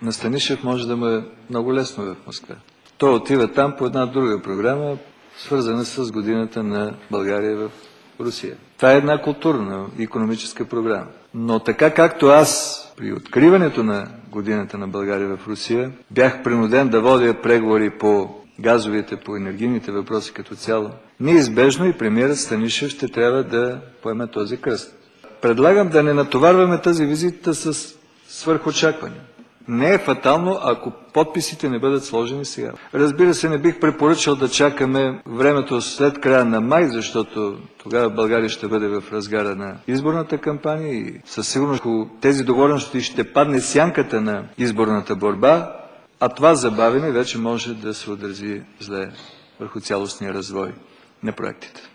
на Станишев може да му е много лесно в Москва. Той отива там по една друга програма, свързана с годината на България в Русия. Това е една културна, икономическа програма. Но така както аз при откриването на годината на България в Русия бях принуден да водя преговори по газовите, по енергийните въпроси като цяло, неизбежно и премиерът Станишев ще трябва да поеме този кръст. Предлагам да не натоварваме тази визита с свръхочаквания. Не е фатално, ако подписите не бъдат сложени сега. Разбира се, не бих препоръчал да чакаме времето след края на май, защото тогава България ще бъде в разгара на изборната кампания и със сигурност ако тези договорености ще падне сянката на изборната борба, а това забавяне вече може да се отрази зле върху цялостния развой на проектите.